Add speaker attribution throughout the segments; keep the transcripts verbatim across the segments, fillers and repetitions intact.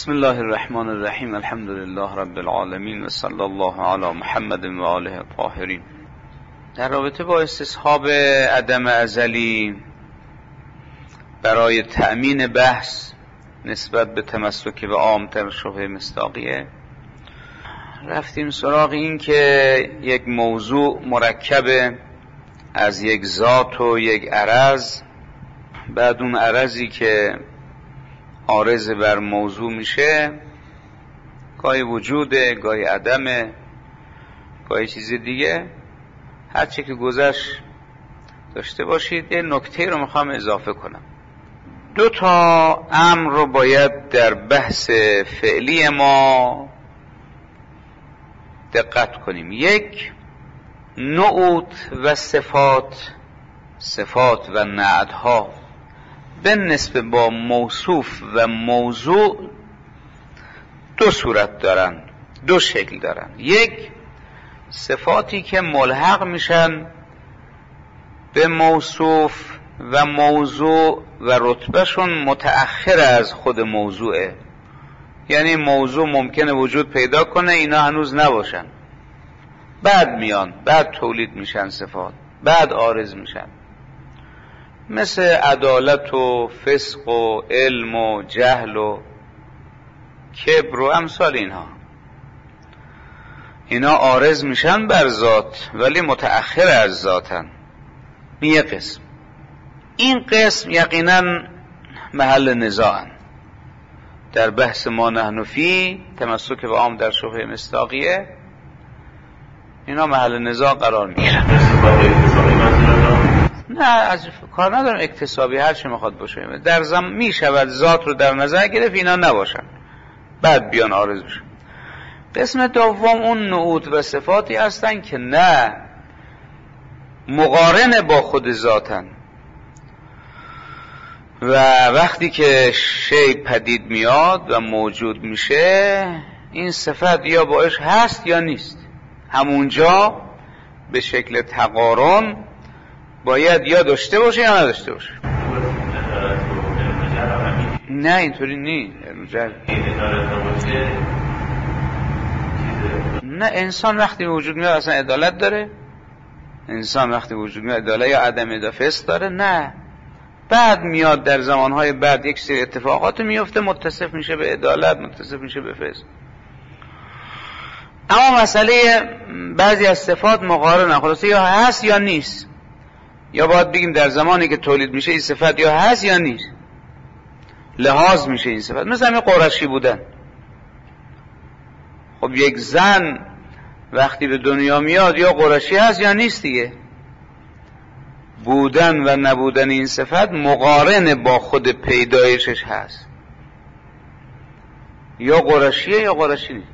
Speaker 1: بسم الله الرحمن الرحیم. الحمد لله رب العالمین و صلی الله علی محمد و آله الطاهرین. در رابطه با استصحاب عدم ازلی برای تأمین بحث نسبت به تمسک به عام‌تر شبهه مصداقیه رفتیم سراغ این که یک موضوع مرکب از یک ذات و یک عرض، بعد اون عرضی که عارض بر موضوع میشه گاهی وجوده، گاهی عدمه، گاهی چیز دیگه، هر چی که گذشت داشته باشید. یه نکته رو میخوام اضافه کنم. دو تا امر رو باید در بحث فعلی ما دقت کنیم. یک، نعوت و صفات، صفات و نعتها به نسبت با موصوف و موضوع دو صورت دارن، دو شکل دارن. یک، صفاتی که ملحق میشن به موصوف و موضوع و رتبهشون متأخر از خود موضوعه، یعنی موضوع ممکنه وجود پیدا کنه اینا هنوز نباشن، بعد میان، بعد تولید میشن صفات، بعد عارض میشن، مثل عدالت و فسق و علم و جهل و کبر و امثال اینها. اینا عارض میشن بر ذات ولی متأخر از ذاتن. این یک قسم. این قسم یقینا محل نزاعن. در بحث ما نحن فی تمسک به عام در شبهه مصداقیه اینا محل نزاع قرار میگیرن. نه از کار ندارم اکتسابی، هر چی میخواد باشه در زم میشود ذات رو در نظر گرفت اینا نباشن بعد بیان عارض بشن. قسم دوم اون نعوت و صفاتی هستن که نه مقارن با خود ذاتن و وقتی که شی پدید میاد و موجود میشه این صفت یا باش هست یا نیست. همونجا به شکل تقارن باید یا داشته باشه یا نداشته باشه. نه اینطوری نی. نه انسان وقتی وجود میاد اصلا عدالت داره؟ انسان وقتی وجود میاد عدالت یا عدم عدالت فسق داره؟ نه. بعد میاد در زمانهای بعد یک سری اتفاقات میفته متصف میشه به عدالت، متصف میشه به فسق. اما مسئله بعضی از صفات مقارنه، خلاصه یا هست یا نیست، یا باید بگیم در زمانی که تولید میشه این صفت یا هست یا نیست، لحاظ میشه این صفت. مثل همین قرشی بودن. خب یک زن وقتی به دنیا میاد یا قرشی هست یا نیست دیگه. بودن و نبودن این صفت مقارن با خود پیدایشش هست، یا قرشیه یا قرشی نیست.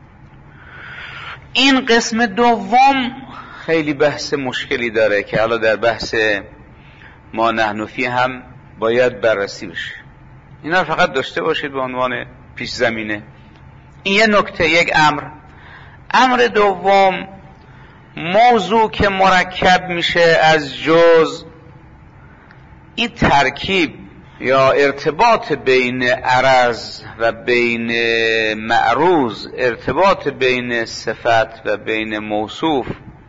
Speaker 1: این قسم دوم خیلی بحث مشکلی داره که حالا در بحث ما نحن فی هم باید بررسی بشه. اینا فقط داشته باشید به عنوان پیش زمینه. این یه نکته، یک امر. امر دوم، موضوع که مرکب میشه از جز، این ترکیب یا ارتباط بین عرض و بین معروض، ارتباط بین صفت و بین موصوف،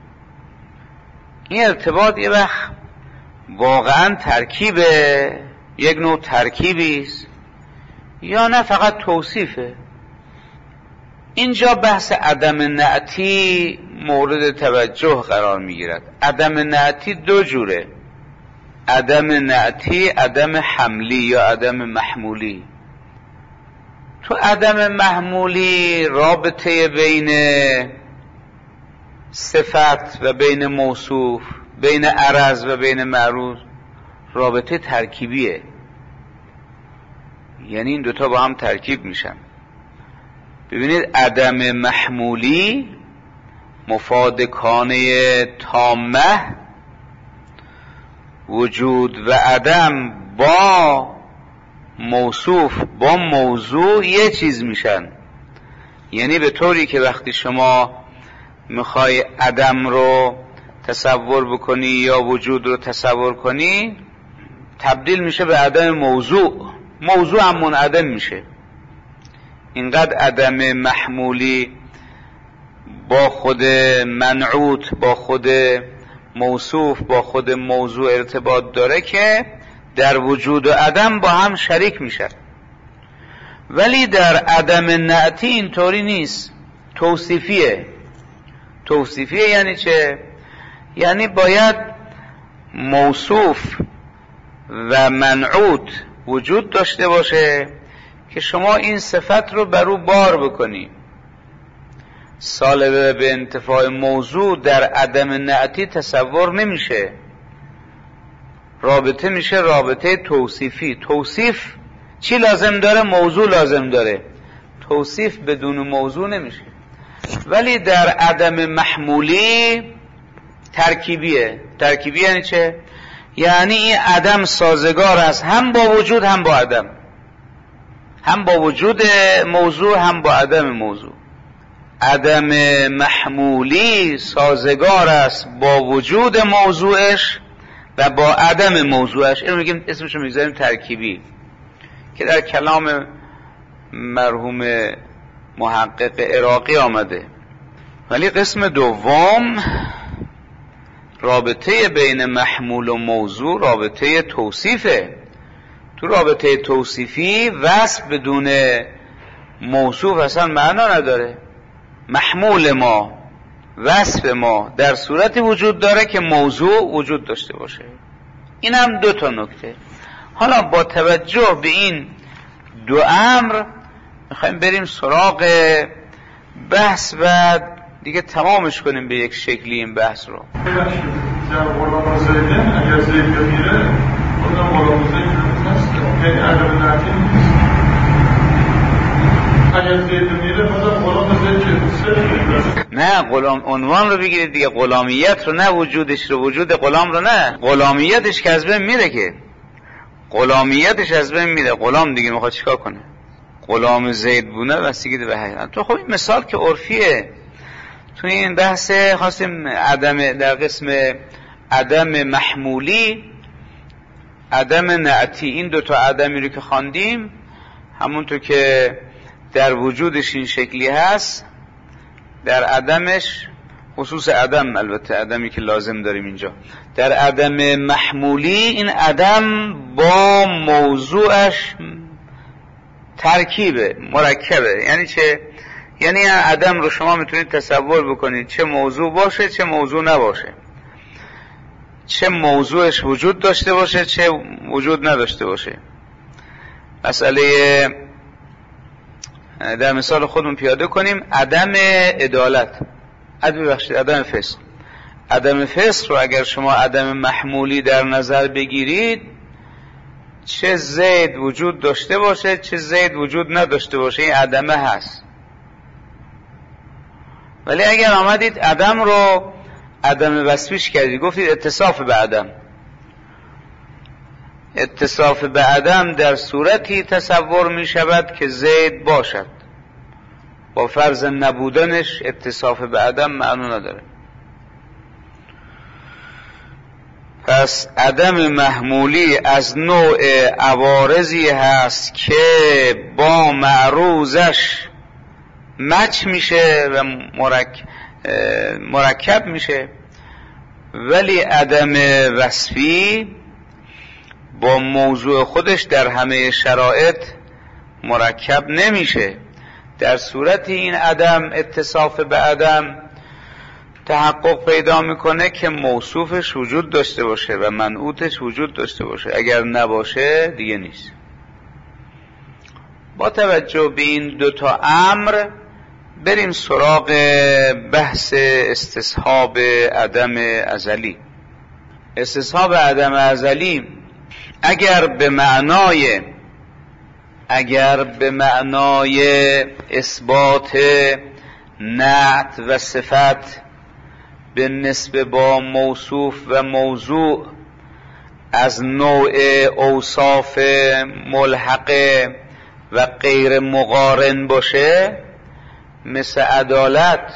Speaker 1: این ارتباط یه وقت واقعا ترکیبه، یک نوع ترکیبیست یا نه فقط توصیفه. اینجا بحث عدم نعتی مورد توجه قرار میگیرد. عدم نعتی دو جوره، عدم نعتی عدم حملی یا عدم محمولی. تو عدم محمولی رابطه بین صفت و بین موصوف، بین عرض و بین معروض رابطه ترکیبیه، یعنی این دوتا با هم ترکیب میشن. ببینید عدم محمولی مفاد کانه تامه، وجود و عدم با موصوف با موضوع یه چیز میشن. یعنی به طوری که وقتی شما میخوای عدم رو تصور بکنی یا وجود رو تصور کنی تبدیل میشه به عدم موضوع، موضوع هم منعدم میشه. اینقدر عدم محمولی با خود منعوت، با خود موصوف، با خود موضوع ارتباط داره که در وجود و عدم با هم شریک میشه. ولی در عدم نعتی اینطوری نیست، توصیفیه. توصیفیه یعنی چه؟ یعنی باید موصوف و منعوت وجود داشته باشه که شما این صفت رو بر او بار بکنی. سالبه به انتفاع موضوع در عدم نعتی تصور نمیشه، رابطه میشه رابطه توصیفی. توصیف چی لازم داره؟ موضوع لازم داره. توصیف بدون موضوع نمیشه. ولی در عدم محمولی ترکیبیه. ترکیبی یعنی چه؟ یعنی این عدم سازگار است هم با وجود هم با عدم، هم با وجود موضوع هم با عدم موضوع. عدم محمولی سازگار است با وجود موضوعش و با عدم موضوعش. اینو میگیم، اسمشو میذاریم ترکیبی، که در کلام مرحوم محقق عراقی آمده. ولی قسم دوم، رابطه بین محمول و موضوع رابطه توصیفه. تو رابطه توصیفی وصف بدون موصوف اصلا معنا نداره. محمول ما، وصف ما در صورتی وجود داره که موضوع وجود داشته باشه. این هم دو تا نکته. حالا با توجه به این دو امر میخوایم بریم سراغ بحث و دیگه تمامش کنیم به یک شکلی این بحث رو.
Speaker 2: در غلام زیدن اگر زید بمیره اونم غلام زید هست، یعنی عدم نعتی نیست. اگر زید بمیره بازم غلام زید که
Speaker 1: نه، غلام عنوان رو بگیرید دیگه، غلامیت رو نه، وجودش رو، وجود غلام رو نه. غلامیتش که از بین میره، که غلامیتش از بین میره. غلام دیگه میخواد چیکار کنه؟ غلام زید بونه بستگی به حیات. تو خب این مثال که عرفیه. تو این بحث خواستیم عدم، در قسم عدم محمولی، عدم نعتی، این دوتا عدمی رو که خواندیم، همونطور که در وجودش این شکلی هست، در عدمش، خصوص عدم، البته عدمی که لازم داریم اینجا، در عدم محمولی این عدم با موضوعش ترکیبه، مرکبه. یعنی چه؟ یعنی این عدم رو شما میتونید تصور بکنید چه موضوع باشه چه موضوع نباشه، چه موضوعش وجود داشته باشه چه وجود نداشته باشه. مسئله در مثال خودمون پیاده کنیم، عدم عدالت، عدم بخشید عدم فسق. عدم فسق رو اگر شما عدم محمولی در نظر بگیرید، چه زید وجود داشته باشه چه زید وجود نداشته باشه، این عدمه هست. ولی اگر آمدید عدم رو عدم وصفیش کردید، گفتید اتصاف به عدم، اتصاف به عدم در صورتی تصور می شود که زید باشد، با فرض نبودنش اتصاف به عدم معنا نداره. پس عدم محمولی از نوع عوارضی هست که با معروضش مچ میشه و مرک... مرکب میشه، ولی عدم وصفی با موضوع خودش در همه شرایط مرکب نمیشه. در صورت این عدم، اتصاف به عدم، تحقق پیدا میکنه که موصوفش وجود داشته باشه و منعوتش وجود داشته باشه. اگر نباشه دیگه نیست. با توجه به این دوتا امر بریم سراغ بحث استصحاب عدم ازلی. استصحاب عدم ازلی اگر به معنای اگر به معنای اثبات نعت و صفت به نسبت با موصوف و موضوع از نوع اوصاف ملحقه و غیر مقارن باشه، مثل عدالت،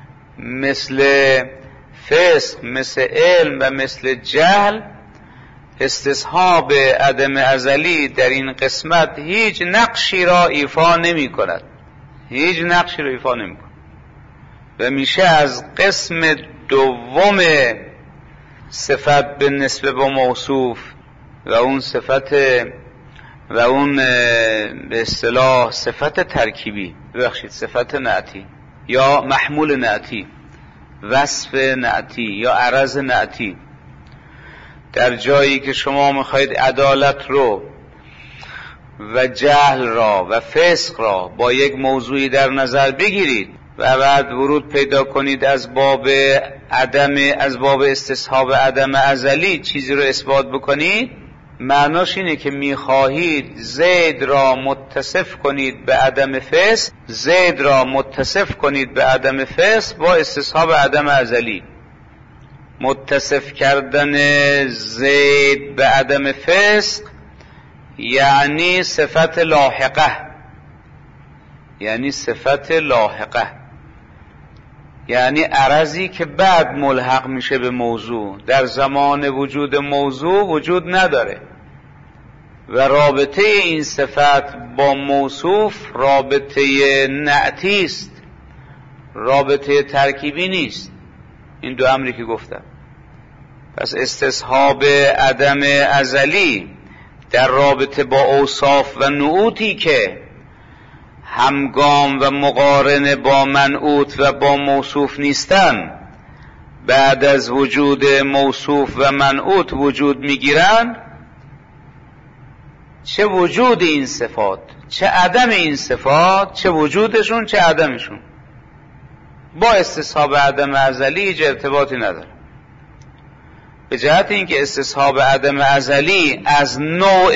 Speaker 1: مثل فسق، مثل علم و مثل جهل، استصحاب عدم ازلی در این قسمت هیچ نقشی را ایفا نمی کند، هیچ نقشی را ایفا نمی کند و میشه از قسم دوم صفت به نسبت با موصوف و اون صفت و اون به اصطلاح صفت ترکیبی، ببخشید صفت نعتی یا محمول نعتی، وصف نعتی یا عرض نعتی، در جایی که شما میخواید عدالت رو و جهل را و فسق را با یک موضوعی در نظر بگیرید و بعد ورود پیدا کنید از باب عدم از باب استصحاب عدم ازلی چیزی رو اثبات بکنید، معناش اینه که میخواهید زید را متصف کنید به عدم فسق، زید را متصف کنید به عدم فسق با استصحاب عدم ازلی. متصف کردن زید به عدم فسق یعنی صفت لاحقه، یعنی صفت لاحقه، یعنی عرضی که بعد ملحق میشه به موضوع، در زمان وجود موضوع وجود نداره و رابطه این صفت با موصوف رابطه نعتی است، رابطه ترکیبی نیست. این دو امری که گفتم. پس استصحاب عدم ازلی در رابطه با اوصاف و نعوتی که همگام و مقارن با منعوت و با موصوف نیستن، بعد از وجود موصوف و منعوت وجود میگیرن، چه وجود این صفات چه عدم این صفات، چه وجودشون چه عدمشون، با استصحاب عدم ازلی هیچ ارتباطی نداره. به جهت اینکه استصحاب عدم ازلی از نوع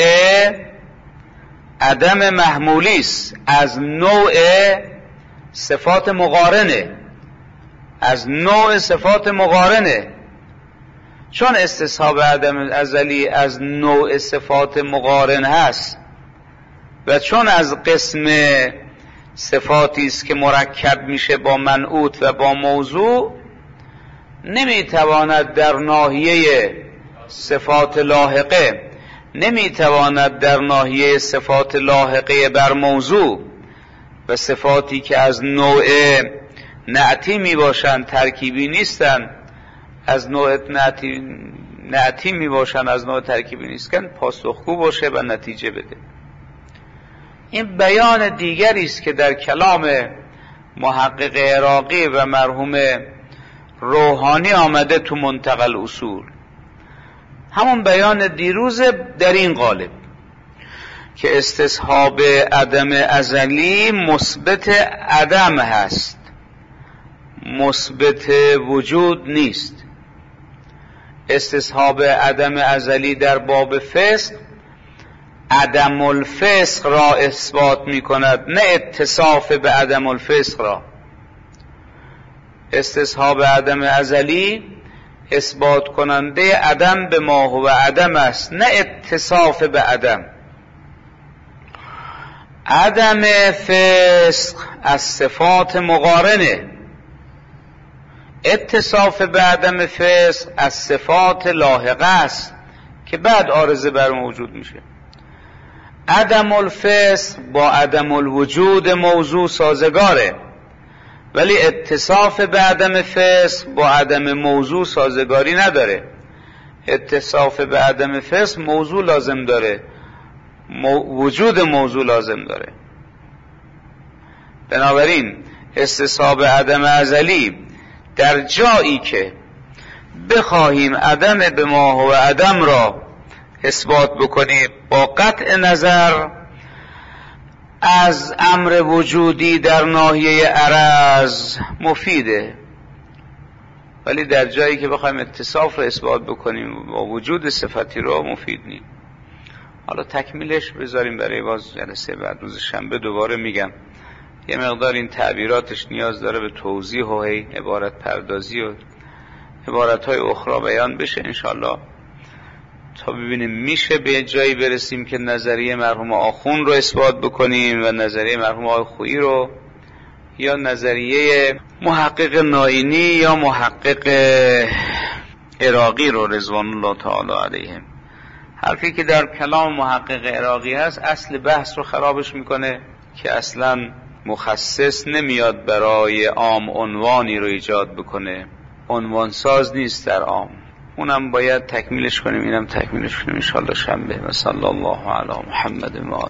Speaker 1: عدم محمولی است، از نوع صفات مقارنه، از نوع صفات مقارنه. چون استصحاب عدم ازلی از نوع صفات مقارن هست و چون از قسم صفاتی است که مرکب میشه با منعوت و با موضوع، نمیتواند در ناحیه صفات لاحقه نمیتواند در ناحیه صفات لاحقه بر موضوع و صفاتی که از نوع نعتی می باشند، ترکیبی نیستند، از نوع نعتی, نعتی می باشند از نوع ترکیبی نیستند، پاسخگو باشه و نتیجه بده. این بیان دیگری است که در کلام محقق عراقی و مرحوم روحانی آمده تو منتقى الاصول، همون بیان دیروز در این قالب که استصحاب عدم ازلی مثبت عدم هست، مثبت وجود نیست. استصحاب عدم ازلی در باب فسق عدم الفسق را اثبات می کند، نه اتصاف به عدم الفسق را. استصحاب عدم ازلی اثبات کننده عدم به ما هو عدم است، نه اتصاف به عدم. عدم فسق از صفات مقارنه، اتصاف به عدم فسق از صفات لاحقه است که بعد عارضه بر موجود میشه. عدم الفسق با عدم الوجود موضوع سازگاره، ولی اتصاف به عدم فسق با عدم موضوع سازگاری نداره. اتصاف به عدم فسق موضوع لازم داره، مو... وجود موضوع لازم داره. بنابراین استصحاب عدم ازلی در جایی که بخواهیم عدم به ما هو عدم را اثبات بکنیم با قطع نظر از امر وجودی در ناحیه عرض مفیده، ولی در جایی که بخوایم اتصاف را اثبات بکنیم با وجود صفتی را مفید نیست. حالا تکمیلش بذاریم برای باز جلسه بعد روز شنبه دوباره میگم. یه مقدار این تعبیراتش نیاز داره به توضیح و هی عبارت پردازی و عبارتهای اخرى بیان بشه انشالله، تا ببینیم میشه به جایی برسیم که نظریه مرحوم آخون رو اثبات بکنیم و نظریه مرحوم آقای خویی رو، یا نظریه محقق ناینی یا محقق عراقی رو رضوان الله تعالی علیهم. حرفی که در کلام محقق عراقی هست اصل بحث رو خرابش میکنه که اصلا مخصص نمیاد برای عام عنوانی رو ایجاد بکنه، عنوان ساز نیست در عام. اونم باید تکمیلش کنیم، اینم تکمیلش کنیم ان شاء الله شنبه. و صلی الله علی محمد و